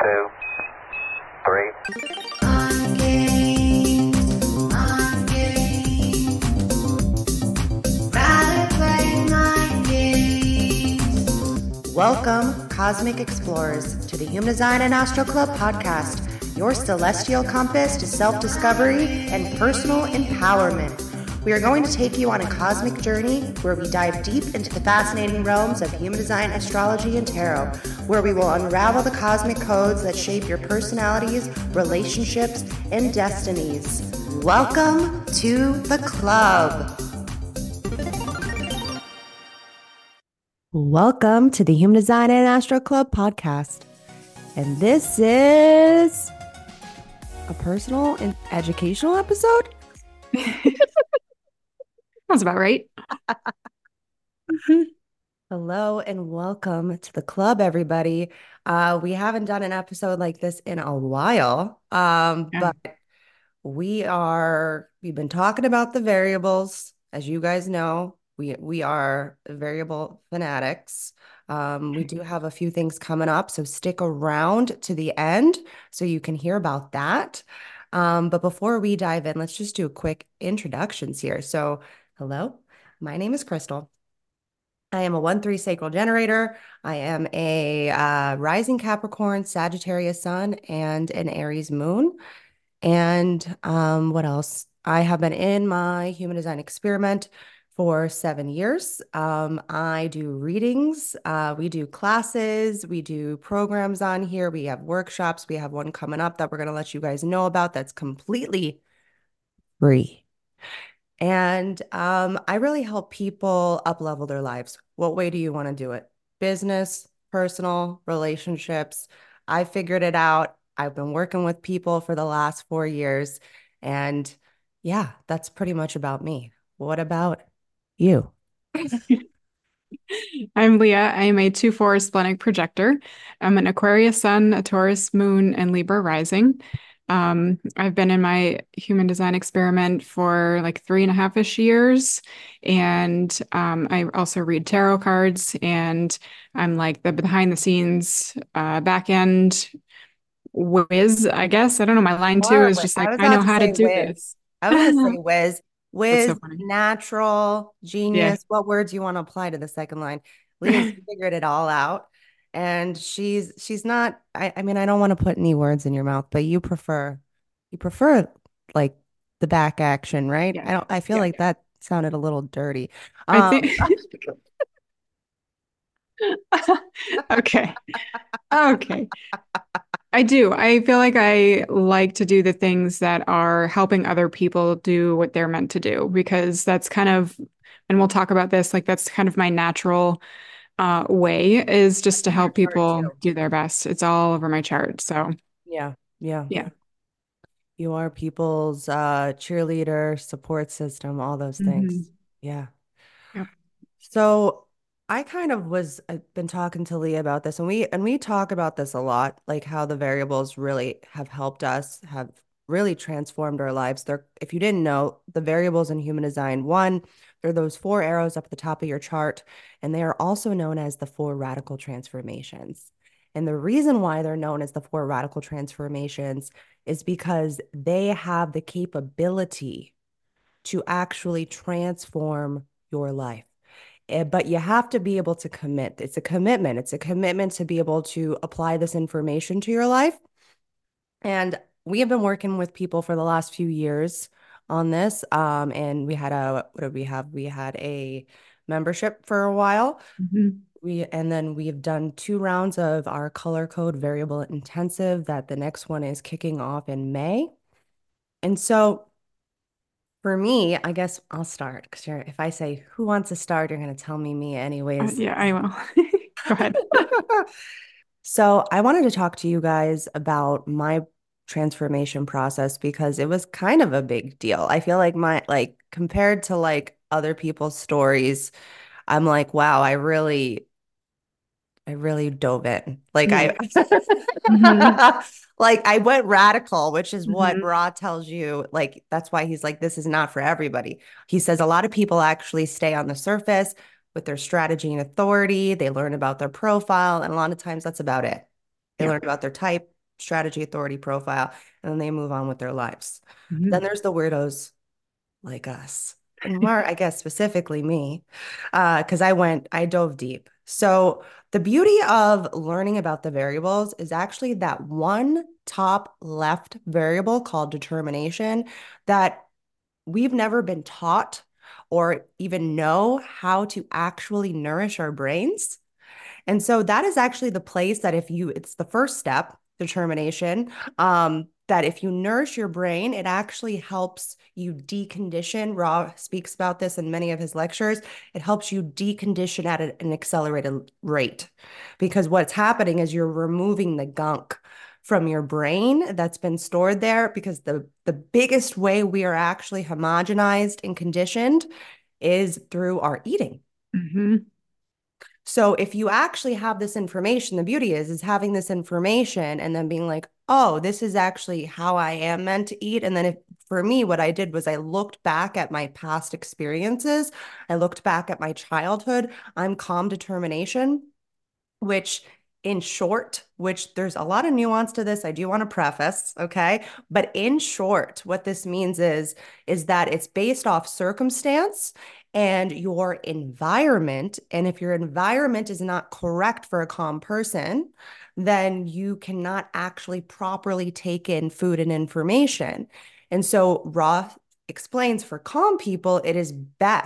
two, three. Welcome, Cosmic Explorers, to the Human Design and Astro Club podcast, your celestial compass to self-discovery and personal empowerment. We are going to take you on a cosmic journey where we dive deep into the fascinating realms of human design, astrology, and tarot, where we will unravel the cosmic codes that shape your personalities, relationships, and destinies. Welcome to the club. Welcome to the Human Design and Astro Club podcast. And this is a personal and educational episode. Sounds about right. Hello and welcome to the club, everybody. We haven't done an episode like this in a while, but we've been talking about the variables. As you guys know, we are variable fanatics. We do have a few things coming up, so stick around to the end so you can hear about that. But before we dive in, let's just do a quick introductions here. So, hello, my name is Crystal. I am a 1-3 sacral generator. I am a rising Capricorn, Sagittarius sun, and an Aries moon. And what else? I have been in my human design experiment for 7 years. I do readings. We do classes. We do programs on here. We have workshops. We have one coming up that we're going to let you guys know about that's completely free. And I really help people up-level their lives. What way do you want to do it? Business, personal, relationships. I figured it out. I've been working with people for the last 4 years. And yeah, that's pretty much about me. What about you? I'm Leah. I am a 2-4 splenic projector. I'm an Aquarius sun, a Taurus moon, and Libra rising. I've been in my human design experiment for like 3.5-ish years. And I also read tarot cards, and I'm like the behind the scenes back end whiz, I guess. I don't know. My line two is just like, I know how to do this. I was going to say whiz. That's so Whiz, funny. natural, Yeah. genius. What words you want to apply to the second line? Leah's figured it all out. And she's not, I mean, I don't want to put any words in your mouth, but you prefer like the back action, right? Yeah. I feel Yeah. like that sounded a little dirty. I think okay. Okay. I do. I feel like I like to do the things that are helping other people do what they're meant to do, because that's kind of, and we'll talk about this, like that's kind of my natural way, is just to In your help chart people too. do their best. It's all over my chart. So Yeah, yeah. yeah. You are people's cheerleader, support system, all those Hmm. things. Yeah. Yep. So I kind of I've been talking to Lee about this, and we talk about this a lot, like how the variables really have helped us, have really transformed our lives. If you didn't know, the variables in human design, one, they're those 4 arrows up at the top of your chart, and they are also known as the 4 radical transformations. And the reason why they're known as the 4 radical transformations is because they have the capability to actually transform your life. But you have to be able to commit. It's a commitment. It's a commitment to be able to apply this information to your life. And we have been working with people for the last few years on this. And what did we have? We had a membership for a while. Hmm. And then we've done 2 rounds of our color code variable intensive, that the next one is kicking off in May. And so for me, I guess I'll start, because if I say who wants to start, you're going to tell me anyways. Yeah, I will. Go ahead. So I wanted to talk to you guys about my transformation process, because it was kind of a big deal. I feel like compared to like other people's stories, I'm like, wow, I really dove in. Like Yeah. Hmm. like I went radical, which is what Hmm. Ra tells you. Like that's why he's like, this is not for everybody. He says a lot of people actually stay on the surface with their strategy and authority. They learn about their profile, and a lot of times that's about it. They Yeah. learn about their type, strategy, authority profile, and then they move on with their lives. Then Mhm. there's the weirdos like us. And more, I guess specifically me, because I dove deep. So the beauty of learning about the variables is actually that one top left variable called determination that we've never been taught or even know how to actually nourish our brains. And so that is actually the place that it's the first step, determination, that if you nourish your brain, it actually helps you decondition. Ra speaks about this in many of his lectures. It helps you decondition at an accelerated rate because what's happening is you're removing the gunk from your brain that's been stored there because the biggest way we are actually homogenized and conditioned is through our eating. Mhm. So if you actually have this information, the beauty is having this information and then being like, oh, this is actually how I am meant to eat. And then for me, what I did was I looked back at my past experiences. I looked back at my childhood. I'm calm determination, which in short, which there's a lot of nuance to this, I do want to preface, okay? But in short, what this means is that it's based off circumstance and your environment. And if your environment is not correct for a calm person, then you cannot actually properly take in food and information. And so Ra explains for calm people, it is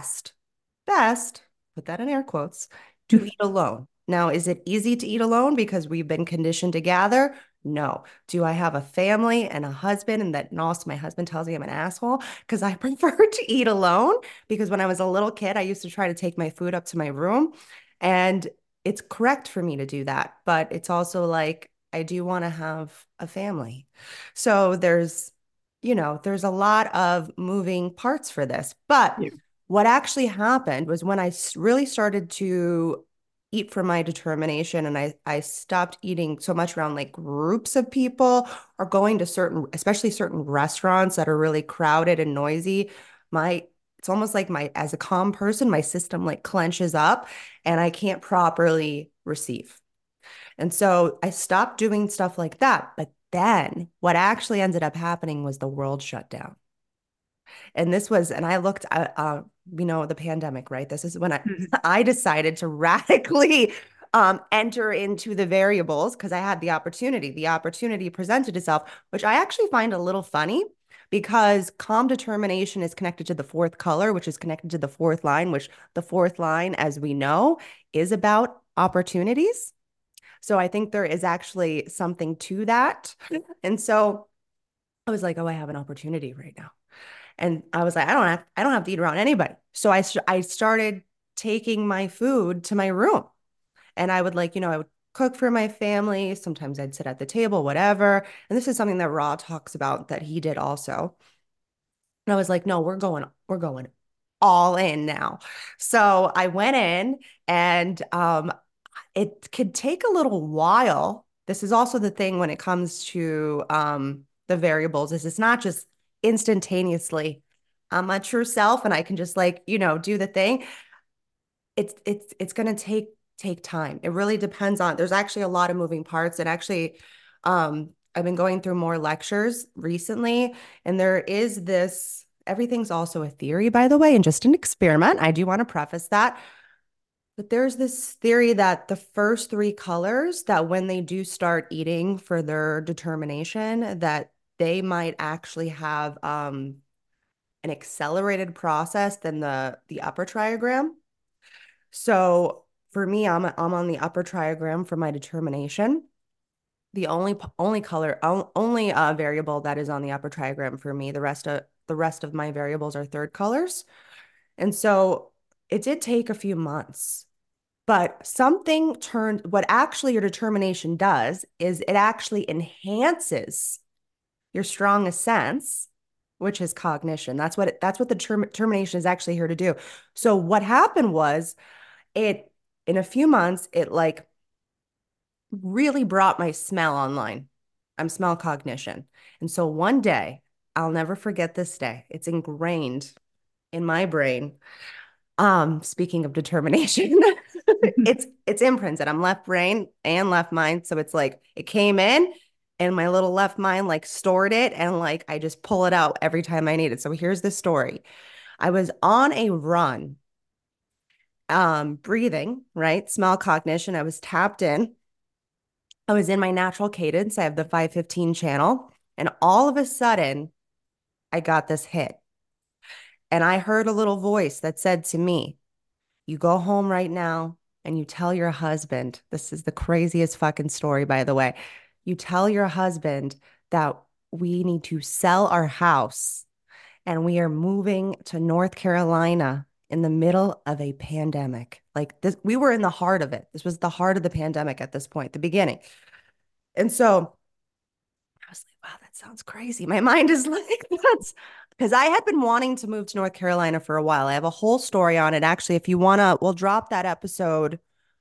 best, put that in air quotes, to eat alone. Now, is it easy to eat alone because we've been conditioned to gather? No. Do I have a family and a husband? And also my husband tells me I'm an asshole because I prefer to eat alone because when I was a little kid, I used to try to take my food up to my room. And it's correct for me to do that. But it's also like I do want to have a family. So there's a lot of moving parts for this. But Yeah. what actually happened was when I really started to eat for my determination and I stopped eating so much around like groups of people or going to especially certain restaurants that are really crowded and noisy. It's almost like as a calm person, my system like clenches up and I can't properly receive. And so I stopped doing stuff like that. But then what actually ended up happening was the world shut down. And I looked at, the pandemic, right? This is when Mhm. I decided to radically enter into the variables because I had the opportunity. The opportunity presented itself, which I actually find a little funny because calm determination is connected to the fourth color, which is connected to the fourth line, which the fourth line, as we know, is about opportunities. So I think there is actually something to that. And so I was like, oh, I have an opportunity right now. And I was like, I don't have to eat around anybody. So I started taking my food to my room and I would I would cook for my family. Sometimes I'd sit at the table, whatever. And this is something that Ra talks about that he did also. And I was like, no, we're going all in now. So I went in and it could take a little while. This is also the thing when it comes to the variables, is it's not just instantaneously. I'm my true self and I can just do the thing. It's gonna take time. It really depends on there's actually a lot of moving parts. And actually, I've been going through more lectures recently, and there is this, everything's also a theory, by the way, and just an experiment. I do want to preface that. But there's this theory that the first three colors, that when they do start eating for their determination, that they might actually have an accelerated process than the upper triagram. So for me, I'm on the upper triagram for my determination. The only variable that is on the upper triagram for me, the rest of my variables are third colors. And so it did take a few months. But what actually your determination does is it actually enhances your strongest sense, which is cognition. That's what the determination is actually here to do. So what happened was in a few months, it like really brought my smell online. I'm smell cognition. And so one day, I'll never forget this day. It's ingrained in my brain. Speaking of determination, it's imprinted. I'm left brain and left mind. So it's like it came in and my little left mind like stored it and like I just pull it out every time I need it. So here's the story. I was on a run, breathing, right? Smell cognition. I was tapped in. I was in my natural cadence. I have the 515 channel. And all of a sudden, I got this hit. And I heard a little voice that said to me, you go home right now and you tell your husband, this is the craziest fucking story, by the way. You tell your husband that we need to sell our house and we are moving to North Carolina in the middle of a pandemic. Like this, we were in the heart of it. This was the heart of the pandemic at this point, the beginning. And so I was like, wow, that sounds crazy. My mind is like, that's because I had been wanting to move to North Carolina for a while. I have a whole story on it. Actually, if you wanna, we'll drop that episode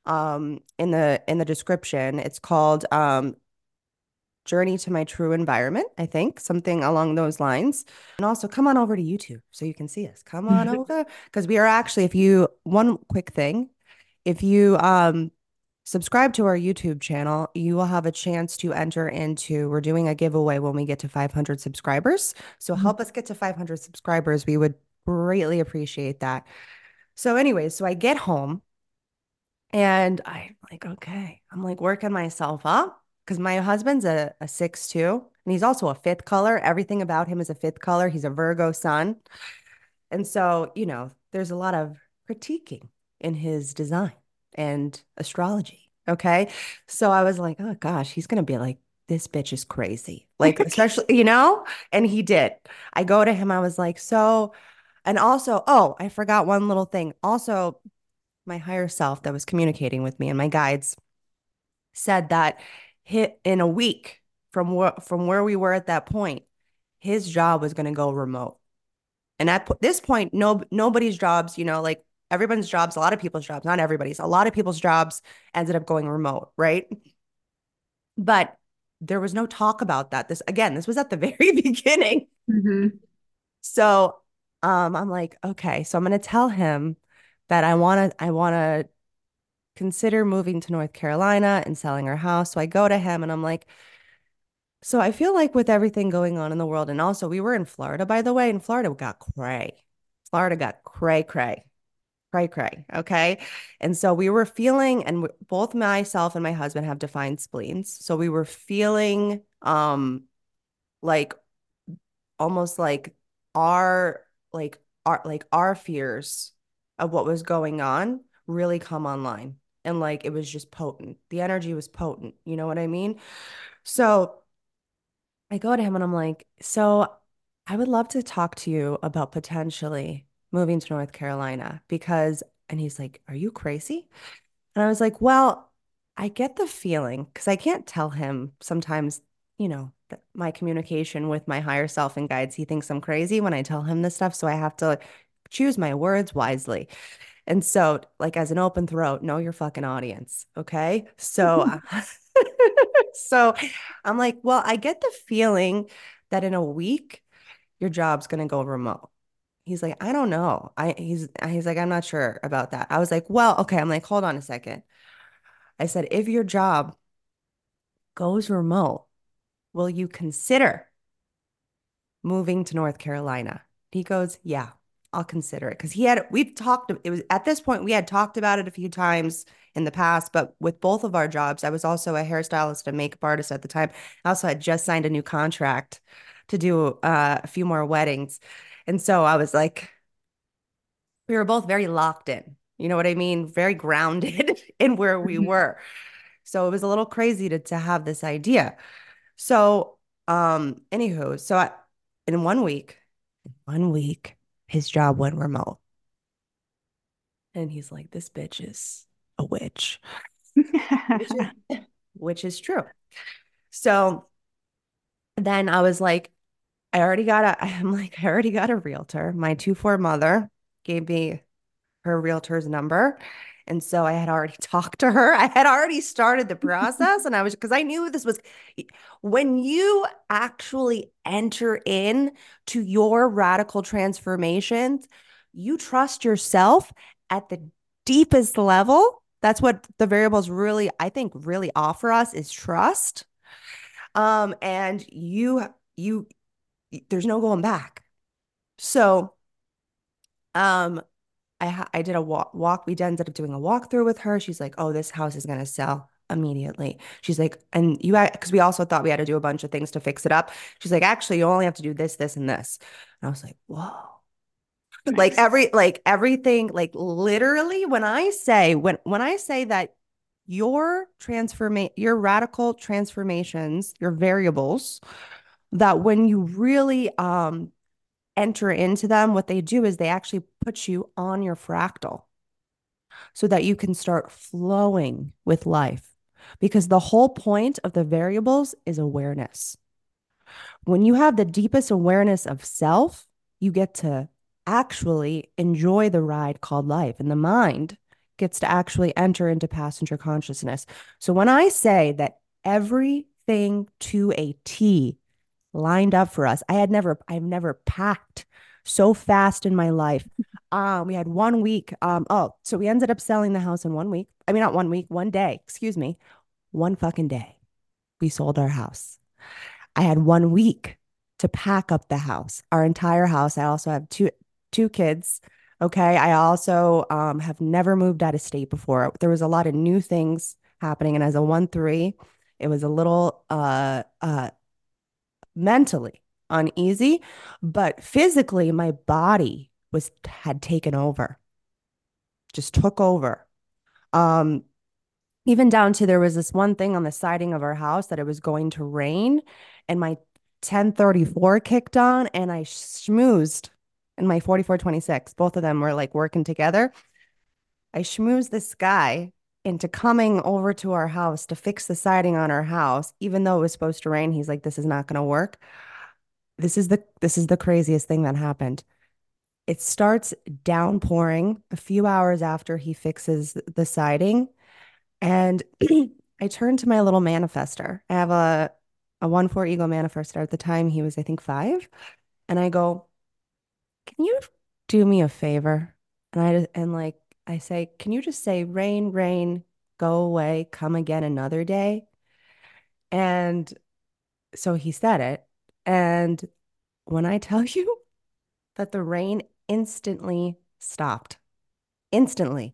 in the description. It's called Journey to My True Environment, I think, something along those lines. And also come on over to YouTube so you can see us. Come on over. Because we are actually, if you one quick thing, if you subscribe to our YouTube channel, you will have a chance to enter into, we're doing a giveaway when we get to 500 subscribers. So help us get to 500 subscribers. We would greatly appreciate that. So anyways, so I get home and I'm like, okay, I'm like working myself up because my husband's a 6'2", and he's also a fifth color. Everything about him is a fifth color. He's a Virgo sun. And so, there's a lot of critiquing in his design and astrology. Okay. So I was like, oh gosh, he's going to be like, this bitch is crazy. Like, especially, and he did. I go to him, I was like, so, and also, oh, I forgot one little thing. Also, my higher self that was communicating with me and my guides said that hit in a week from where we were at that point, his job was going to go remote. And at this point, nobody's jobs, like everyone's jobs, a lot of people's jobs, not everybody's, a lot of people's jobs ended up going remote, right? But there was no talk about that. This was at the very beginning. Mhm. So I'm like, okay, so I'm gonna tell him that I wanna consider moving to North Carolina and selling our house. So I go to him and I'm like, so I feel like with everything going on in the world, and also we were in Florida, by the way, and Florida got cray. Florida got cray, cray, cray, cray. Okay. And so we were feeling, and both myself and my husband have defined spleens. So we were feeling like almost like our fears of what was going on really come online. And like it was just potent. The energy was potent. You know what I mean? So I go to him and I'm like, so I would love to talk to you about potentially moving to North Carolina because, and he's like, are you crazy? And I was like, well, I get the feeling because I can't tell him sometimes, that my communication with my higher self and guides, he thinks I'm crazy when I tell him this stuff. So I have to like choose my words wisely. And so, like, as an open throat, know your fucking audience. Okay. So, so I'm like, well, I get the feeling that in a week, your job's going to go remote. He's like, I don't know. He's like, I'm not sure about that. I was like, well, okay. I'm like, hold on a second. I said, if your job goes remote, will you consider moving to North Carolina? He goes, yeah, I'll consider it. Because we've talked, it was at this point, we had talked about it a few times in the past, but with both of our jobs, I was also a hairstylist and makeup artist at the time. I also had just signed a new contract to do a few more weddings. And so I was like, we were both very locked in. You know what I mean? Very grounded in where we Mhm. were. So it was a little crazy to have this idea. So, anywho, in 1 week, his job went remote. And he's like, this bitch is a witch, which is, which is true. So then I was like, I already got a realtor. My 2-4 mother gave me her realtor's number. And so I had already talked to her. I had already started the process. And because I knew this was when you actually enter in to your radical transformations, you trust yourself at the deepest level. That's what the variables really, I think, really offer us is trust. And you there's no going back. So, um, I did a walk. We ended up doing a walkthrough with her. She's like, "Oh, this house is gonna sell immediately." She's like, "And you," because we also thought we had to do a bunch of things to fix it up. She's like, "Actually, you only have to do this, this, and this." And I was like, "Whoa." Like Nice. everything, like literally when I say that your radical transformations, your variables, that when you really enter into them, what they do is they actually put you on your fractal so that you can start flowing with life. Because the whole point of the variables is awareness. When you have the deepest awareness of self, you get to actually enjoy the ride called life, and the mind gets to actually enter into passenger consciousness. So when I say that everything to a T lined up for us, I've never packed so fast in my life. We had 1 week. So we ended up selling the house in 1 week. I mean, not 1 week, 1 day, excuse me, one fucking day. We sold our house. I had 1 week to pack up the house, our entire house. I also have two kids. Okay. I also have never moved out of state before. There was a lot of new things happening. And as a 1-3, it was a little mentally uneasy, but physically my body had taken over, just took over. Um, Even down to there was this one thing on the siding of our house that it was going to rain, and my 1034 kicked on, and I schmoozed, and my 4426. Both of them were like working together. I schmoozed this guy into coming over to our house to fix the siding on our house, even though it was supposed to rain. He's like, "This is not going to work." This is the craziest thing that happened. It starts downpouring a few hours after he fixes the siding. And I turned to my little manifester. I have a 1-4 ego manifester. At the time, he was, I think, 5. And I go, "Can you do me a favor?" And like I say, "Can you just say, rain, rain, go away, come again another day?" And so he said it. And when I tell you that the rain instantly stopped, instantly,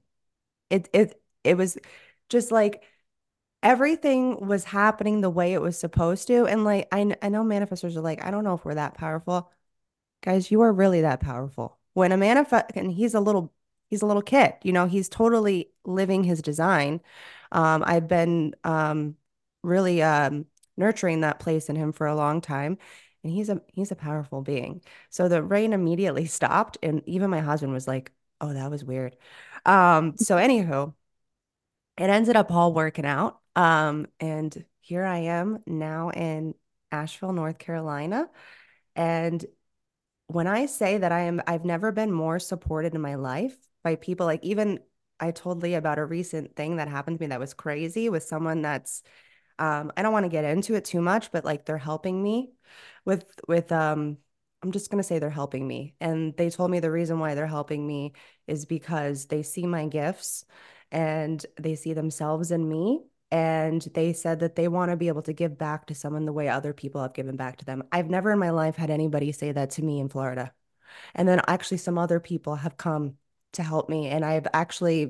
it was just like everything was happening the way it was supposed to. And like, I know manifestors are like, "I don't know if we're that powerful." Guys, you are really that powerful. When a manifest, and he's a little kid, he's totally living his design. I've been really nurturing that place in him for a long time. And he's a powerful being. So the rain immediately stopped. And even my husband was like, "Oh, that was weird." So anywho, it ended up all working out. And here I am now in Asheville, North Carolina. And when I say that I've never been more supported in my life by people, like even I told Lee about a recent thing that happened to me that was crazy with someone that's I don't want to get into it too much, but like they're helping me with I'm just gonna say they're helping me. And they told me the reason why they're helping me is because they see my gifts and they see themselves in me. And they said that they want to be able to give back to someone the way other people have given back to them. I've never in my life had anybody say that to me in Florida. And then actually some other people have come to help me. And I've actually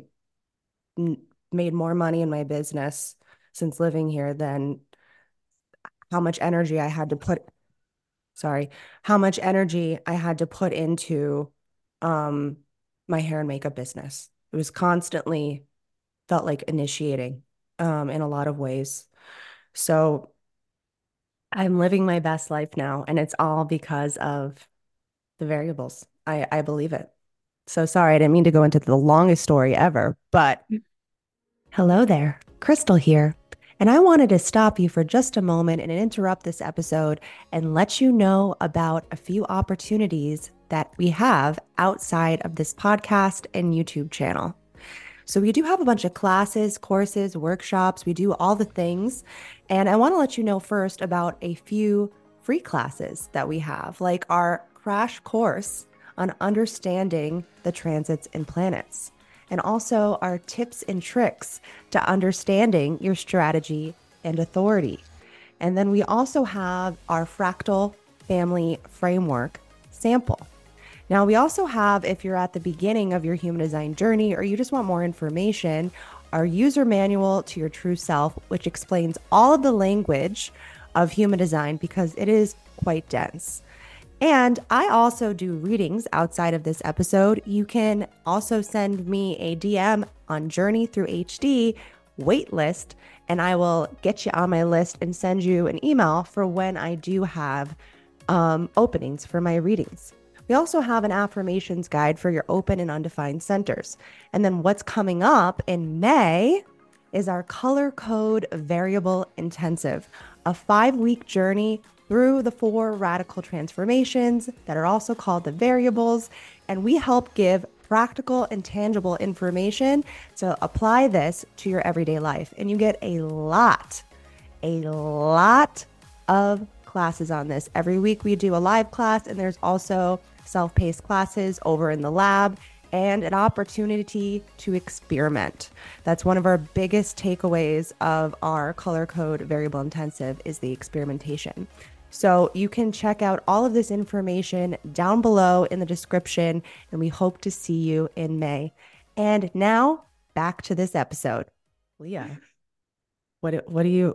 made more money in my business since living here than how much energy I had to put, sorry, how much energy I had to put into um my hair and makeup business. It was constantly felt like initiating in a lot of ways. So I'm living my best life now, and it's all because of the variables. I believe it. So sorry, I didn't mean to go into the longest story ever, but hello there, Crystal here. And I wanted to stop you for just a moment and interrupt this episode and let you know about a few opportunities that we have outside of this podcast and YouTube channel. So we do have a bunch of classes, courses, workshops. We do all the things. And I want to let you know first about a few free classes that we have, like our crash course on understanding the transits and planets, and also our tips and tricks to understanding your strategy and authority. And then we also have our fractal family framework sample. Now, we also have, if you're at the beginning of your human design journey or you just want more information, our user manual to your true self, which explains all of the language of human design because it is quite dense. And I also do readings outside of this episode. You can also send me a DM on Journey Through HD waitlist, and I will get you on my list and send you an email for when I do have openings for my readings. We also have an affirmations guide for your open and undefined centers. And then what's coming up in May is our color code variable intensive, a 5-week journey through the 4 radical transformations that are also called the variables. And we help give practical and tangible information to apply this to your everyday life. And you get a lot of classes on this. Every week we do a live class, and there's also self-paced classes over in the lab and an opportunity to experiment. That's one of our biggest takeaways of our color code variable intensive is the experimentation. So you can check out all of this information down below in the description, and we hope to see you in May. And now back to this episode. Leah, what's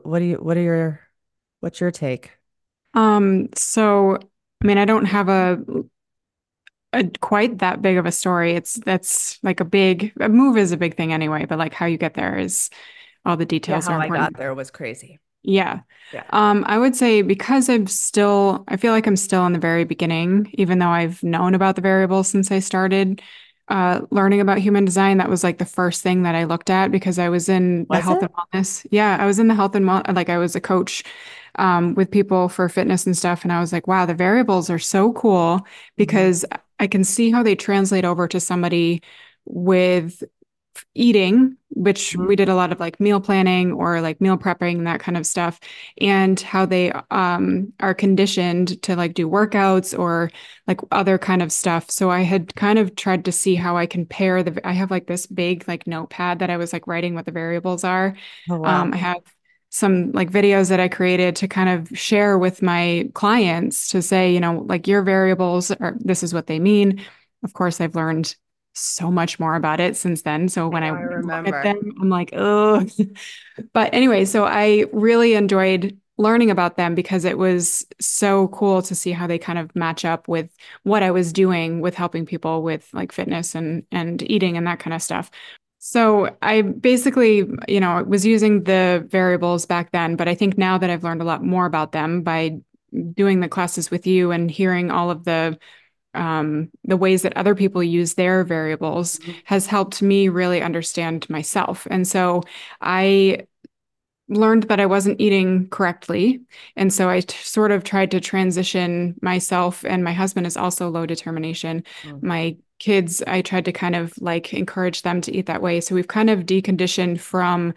your take? So I mean, I don't have a quite that big of a story. That's like a move is a big thing anyway, but like how you get there is all the details are How I important. got there was crazy. Yeah. Yeah. I would say because I feel like I'm still in the very beginning, even though I've known about the variables since I started learning about human design. That was like the first thing that I looked at because I was in the Was health it? and wellness. Yeah, I was in the health and like I was a coach with people for fitness and stuff. And I was like, wow, the variables are so cool because I can see how they translate over to somebody with eating, which Mhm. we did a lot of like meal planning or like meal prepping, that kind of stuff, and how they are conditioned to like do workouts or like other kind of stuff. So I had kind of tried to see how I can pair I have like this big like notepad that I was like writing what the variables are. Oh, wow. I have some like videos that I created to kind of share with my clients to say, like your variables are this is what they mean. Of course, I've learned so much more about it since then. So I when I know, I look at remember. them, I'm like, oh. But anyway, so I really enjoyed learning about them because it was so cool to see how they kind of match up with what I was doing with helping people with like fitness and eating and that kind of stuff. So I basically, was using the variables back then, but I think now that I've learned a lot more about them by doing the classes with you and hearing all of the ways that other people use their variables Mhm. has helped me really understand myself. And so I learned that I wasn't eating correctly. And so I sort of tried to transition myself, and my husband is also low determination. Mm. My kids, I tried to kind of like encourage them to eat that way. So we've kind of deconditioned from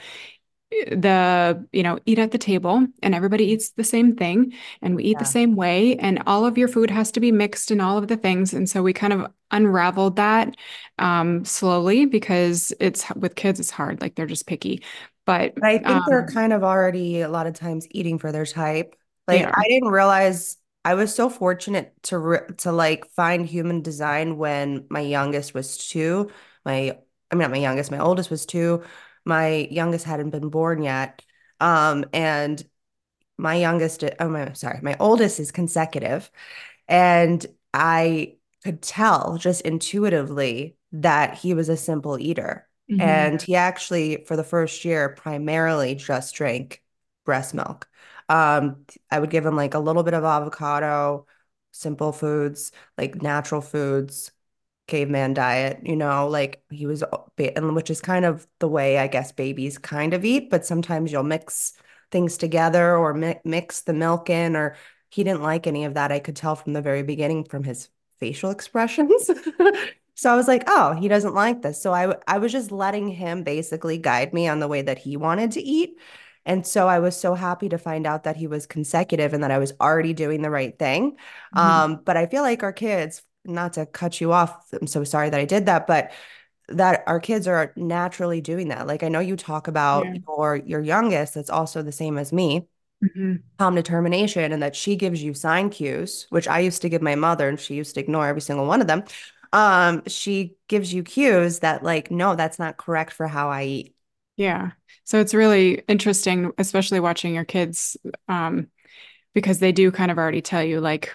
eat at the table and everybody eats the same thing and we eat the Yeah. same way and all of your food has to be mixed and all of the things. And so we kind of unraveled that slowly because it's with kids, it's hard. Like they're just picky. But But I think they're kind of already a lot of times eating for their type. they Like I are. didn't realize I was so fortunate to like find human design when my youngest was 2. I mean not my youngest, my oldest was 2. My youngest hadn't been born yet. And my youngest, oh my, sorry, my oldest is consecutive. And I could tell just intuitively that he was a simple eater. Mhm. And he actually, for the first year, primarily just drank breast milk. I would give him like a little bit of avocado, simple foods, like natural foods, caveman diet, like he was, and which is kind of the way I guess babies kind of eat, but sometimes you'll mix things together or mix the milk in, or he didn't like any of that. I could tell from the very beginning from his facial expressions. So I was like, oh, he doesn't like this. So I was just letting him basically guide me on the way that he wanted to eat. And so I was so happy to find out that he was consecutive and that I was already doing the right thing. Mhm. But I feel like our kids, not to cut you off, I'm so sorry that I did that, but that our kids are naturally doing that. Like I know you talk about Yeah. your youngest, that's also the same as me. Mhm. calm determination, and that she gives you sign cues, which I used to give my mother and she used to ignore every single one of them. She gives you cues that like, no, that's not correct for how I eat. Yeah. So it's really interesting, especially watching your kids, because they do kind of already tell you like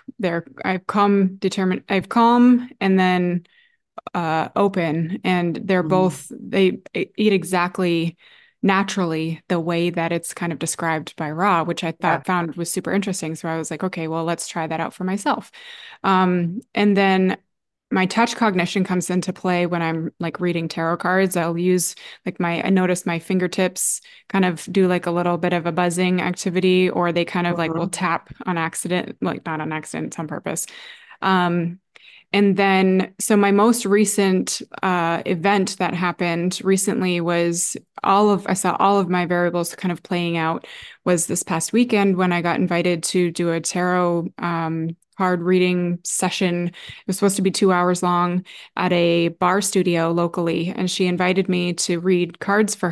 I've calm and then open, and they're Mhm. both they eat exactly naturally the way that it's kind of described by Ra, which I Yeah. thought found was super interesting. So I was like, okay, well, let's try that out for myself. And then my touch cognition comes into play when I'm like reading tarot cards. I'll use like I notice my fingertips kind of do like a little bit of a buzzing activity, or they kind of like will Mhm. tap on accident, like not on accident, it's on purpose. Um, and then, so my most recent event that happened recently was I saw all of my variables kind of playing out was this past weekend when I got invited to do a tarot card reading session. It was supposed to be 2 hours long at a bar studio locally. And she invited me to read cards for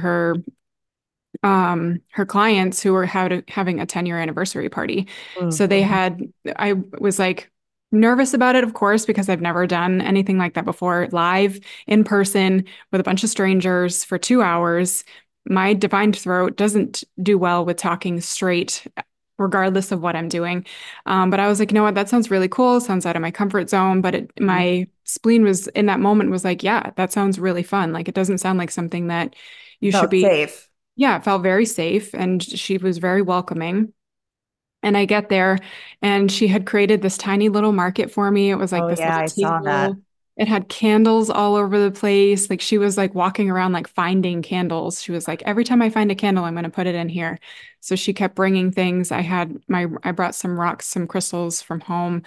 her clients who were having a 10-year anniversary party. So Mhm. I was like nervous about it, of course, because I've never done anything like that before, live in person with a bunch of strangers for 2 hours. My divine throat doesn't do well with talking straight, regardless of what I'm doing. But I was like, you know what, that sounds really cool. Sounds out of my comfort zone. But Mhm. my spleen was in that moment was like, yeah, that sounds really fun. Like it doesn't sound like something that You you should felt be. safe. Yeah, it felt very safe, and she was very welcoming. And I get there, and she had created this tiny little market for me. It was like Oh this yeah, little I saw that. table. It had candles all over the place. Like she was like walking around like finding candles. She was like, every time I find a candle, I'm going to put it in here. So she kept bringing things. I brought some rocks, some crystals from home.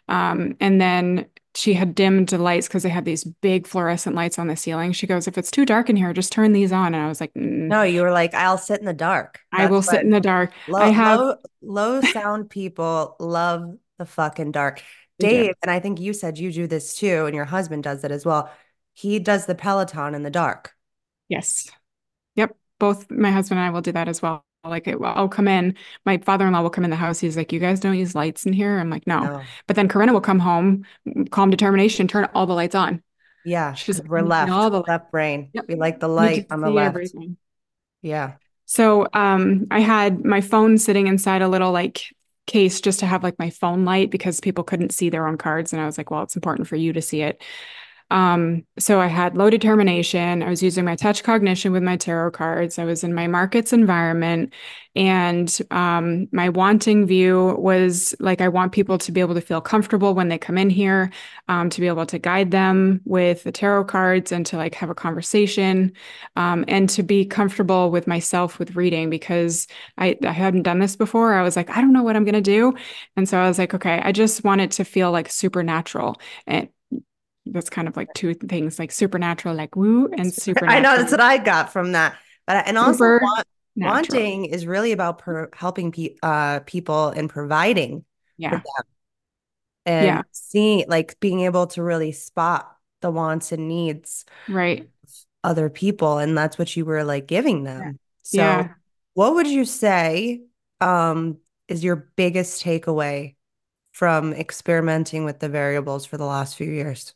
And then she had dimmed the lights because they had these big fluorescent lights on the ceiling. She goes, if it's too dark in here, just turn these on. And I was like, No, you were like, I'll sit in the dark. I That's will sit what in the dark. I have, low sound people love the fucking dark. they do. Dave, and I think you said you do this too, and your husband does it as well. He does the Peloton in the dark. Yes. Yep. Both my husband and I will do that as well. I'll come in. My father-in-law will come in the house. He's like, "You guys don't use lights in here." I'm like, "No." No. But then Corinna will come home, calm determination, turn all the lights on. Yeah, She's because like, we're "I need to see all left, the lights." left brain. Yep. We like the Need to light on the see left. everything. Yeah. So I had my phone sitting inside a little like case just to have like my phone light because people couldn't see their own cards. And I was like, well, it's important for you to see it. So I had low determination. I was using my touch cognition with my tarot cards. I was in my markets environment. And my wanting view was like, I want people to be able to feel comfortable when they come in here, to be able to guide them with the tarot cards and to like have a conversation, and to be comfortable with myself with reading because I hadn't done this before. I was like, I don't know what I'm going to do. And so I was like, okay, I just want it to feel like supernatural. And that's kind of like two things like supernatural, like woo, and I know that's supernatural, what I got from that. But and also supernatural. wanting is really about helping people and providing for Yeah. them and Yeah. seeing like being able to really spot the wants and needs Right. of other people, and that's what you were like giving Yeah. them. So, Yeah. what would you say um is your biggest takeaway from experimenting with the variables for the last few years?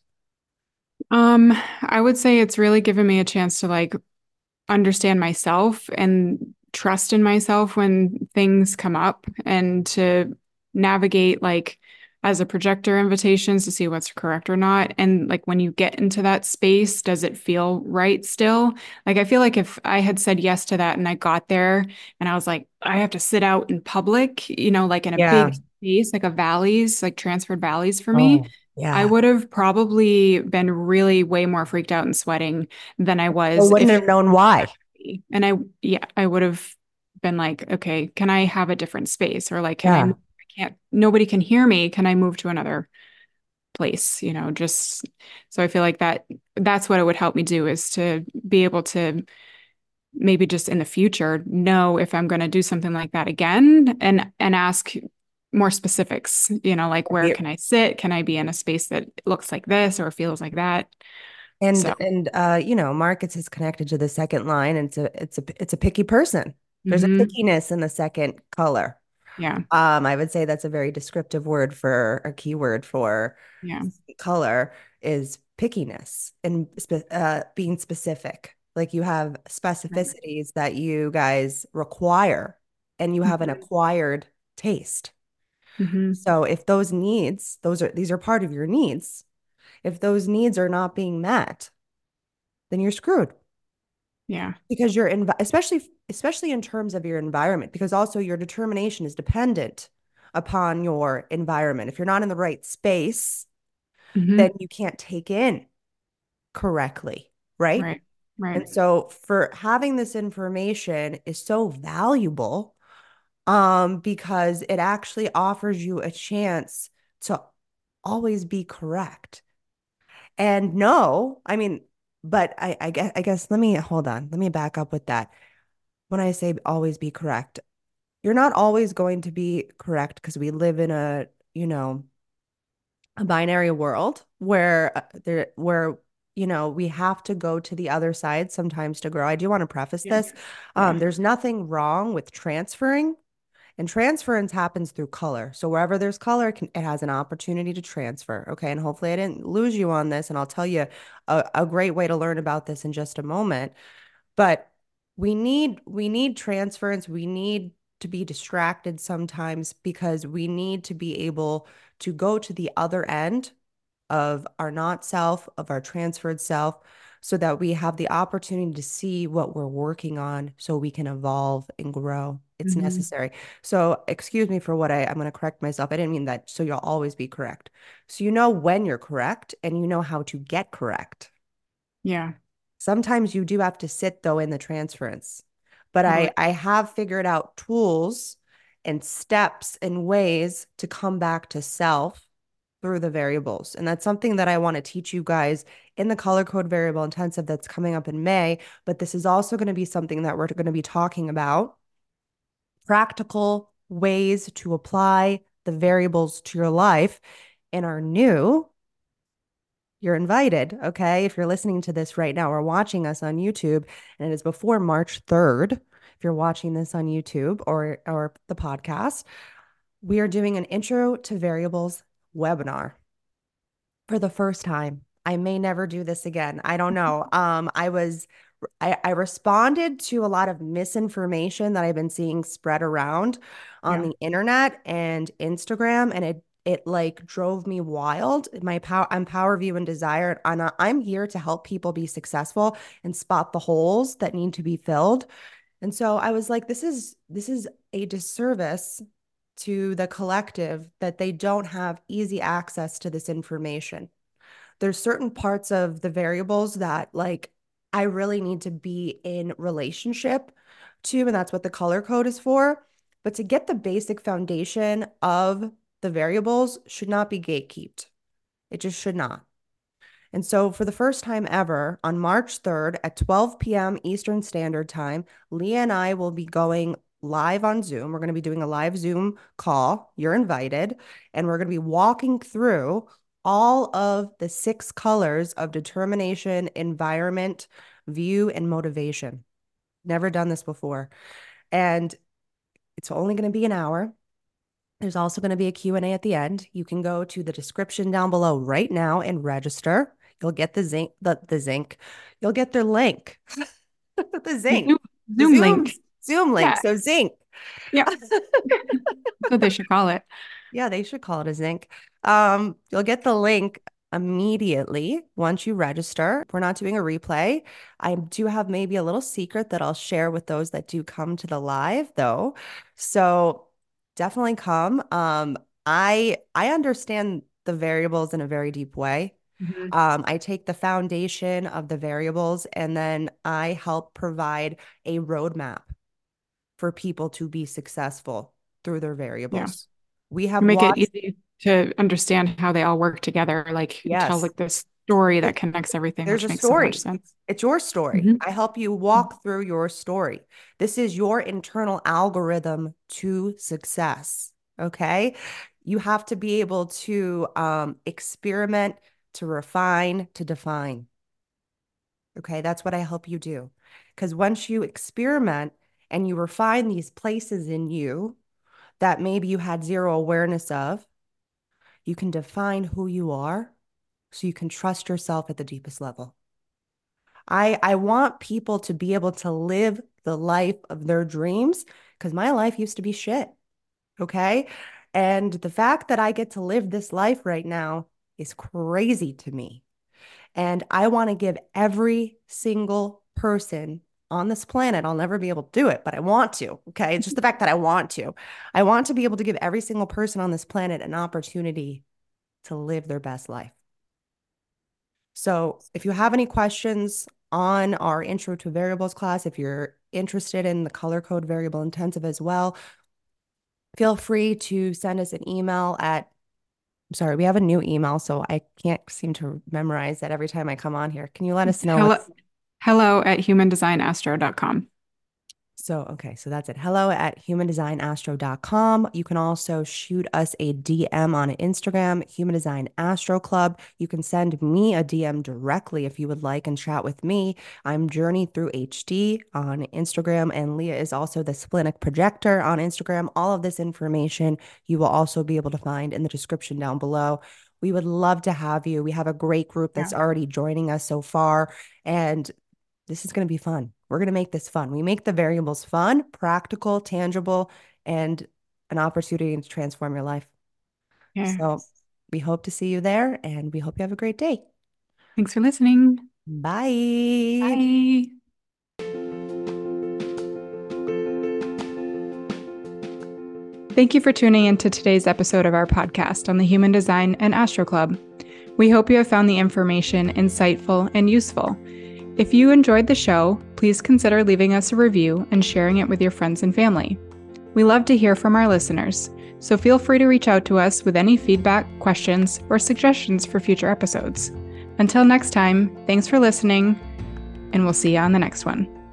I would say it's really given me a chance to like understand myself and trust in myself when things come up and to navigate like as a projector invitations to see what's correct or not. And like when you get into that space, does it feel right still? Like I feel like if I had said yes to that and I got there and I was like, I have to sit out in public, like in a Yeah. big space, like a valleys, like transferred valleys for me, Oh, I yeah. would have probably been really way more freaked out and sweating than I I was wouldn't if have known why. and yeah, I would have been like, okay, can I have a different space? Or like, Yeah. nobody can hear me. Can I move to another place? Just so I feel like that's what it would help me do is to be able to maybe just in the future know if I'm going to do something like that again and ask more specifics, like where Yeah. can I sit? Can I be in a space that looks like this or feels like that? So, Marcus is connected to the second line, and it's a picky person. There's a mhm, pickiness in the second color. Yeah. I would say that's a very descriptive word for a keyword for Yeah. color is pickiness and being specific. Like you have Right. specificities that you guys require, and you have an Mhm. acquired taste. Mhm. So if those needs, these are part of your needs. If those needs are not being met, then you're screwed Yeah. because especially in terms of your environment, because also your determination is dependent upon your environment. If you're not in the right space, then Mhm. you can't take in correctly, right? Right. Right. And so for having this information is so valuable because it actually offers you a chance to always be correct. And no, I mean, but I guess let me hold on. Let me back up with that. When I say always be correct, you're not always going to be correct because we live in a binary world where we have to go to the other side sometimes to grow. I do want to preface Yeah. this. Yeah. There's nothing wrong with transferring, and transference happens through color. So wherever there's color, it has an opportunity to transfer. Okay. And hopefully I didn't lose you on this. And I'll tell you a great way to learn about this in just a moment. But we need transference. We need to be distracted sometimes because we need to be able to go to the other end of our not self, of our transferred self, so that we have the opportunity to see what we're working on so we can evolve and grow. It's Mhm. necessary. So, excuse me for what I'm going to correct myself. I didn't mean that. So, you'll always be correct. So, you know when you're correct and you know how to get correct. Yeah. Sometimes you do have to sit though in the transference. But I, Totally. I have figured out tools and steps and ways to come back to self through the variables. And that's something that I want to teach you guys in the color code variable intensive that's coming up in May. But this is also going to be something that we're going to be talking about practical ways to apply the variables to your life in our new you're invited, okay? If you're listening to this right now or watching us on YouTube, and it is before March 3rd, if you're watching this on YouTube or the podcast, we are doing an intro to variables webinar for the first time. I may never do this again. I don't know. I responded to a lot of misinformation that I've been seeing spread around on Yeah. the internet and Instagram, and it like drove me wild. I'm Power View and Desire, and I'm here to help people be successful and spot the holes that need to be filled. And so I was like, this is a disservice to the collective that they don't have easy access to this information. There's certain parts of the variables that like I really need to be in relationship to, and that's what the color code is for. But to get the basic foundation of the variables should not be gatekept. It just should not. And so, for the first time ever, on March 3rd at 12 p.m. Eastern Standard Time, Leah and I will be going live on Zoom. We're going to be doing a live Zoom call. You're invited. And we're going to be walking through all of the 6 colors of determination, environment, view, and motivation. Never done this before. And it's only going to be an hour. There's also going to be a Q&A at the end. You can go to the description down below right now and register. You'll get the zinc. You'll get their link. The zinc. Zoom, The Zoom link. Zoom link. Yeah. So zinc. Yep. That's what they should call it. Yeah, they should call it a zinc. You'll get the link immediately once you register. We're not doing a replay. I do have maybe a little secret that I'll share with those that do come to the live though. So definitely come. I understand the variables in a very deep way. Mhm. I take the foundation of the variables and then I help provide a roadmap for people to be successful through their Yeah. variables. We You have make it watched, easy to understand how they all work together. Like tell yes, like this story that connects everything, there's which a makes so much story. sense. It's your story. Hmm. I help you walk through your story. This is your internal algorithm to success. Okay. You have to be able to experiment, to refine, to define. Okay. That's what I help you do. Because once you experiment and you refine these places in you that maybe you had zero awareness of, you can define who you are so you can trust yourself at the deepest level. I want people to be able to live the life of their dreams because my life used to be shit. Okay. And the fact that I get to live this life right now is crazy to me. And I want to give every single person on this planet, I'll never be able to do it, but I want to. Okay. It's just the fact that I want to. I want to be able to give every single person on this planet an opportunity to live their best life. So if you have any questions on our Intro to Variables class, if you're interested in the color code variable intensive as well, feel free to send us an email at, sorry, we have a new email, so I can't seem to memorize that every time I come on here. Can you let us know? Hello@humandesignastro.com. Okay, so that's it. hello@humandesignastro.com. You can also shoot us a DM on Instagram, Human Design Astro Club. You can send me a DM directly if you would like and chat with me. I'm Journey Through HD on Instagram, and Leah is also the Splenic Projector on Instagram. All of this information you will also be able to find in the description down below. We would love to have you. We have a great group that's already joining us so far, and this is going to be fun. We're going to make this fun. We make the variables fun, practical, tangible, and an opportunity to transform your life. Yeah. So we hope to see you there, and we hope you have a great day. Thanks for listening. Bye. Bye. Thank you for tuning into today's episode of our podcast on the Human Design and Astro Club. We hope you have found the information insightful and useful. If you enjoyed the show, please consider leaving us a review and sharing it with your friends and family. We love to hear from our listeners, so feel free to reach out to us with any feedback, questions, or suggestions for future episodes. Until next time, thanks for listening, and we'll see you on the next one.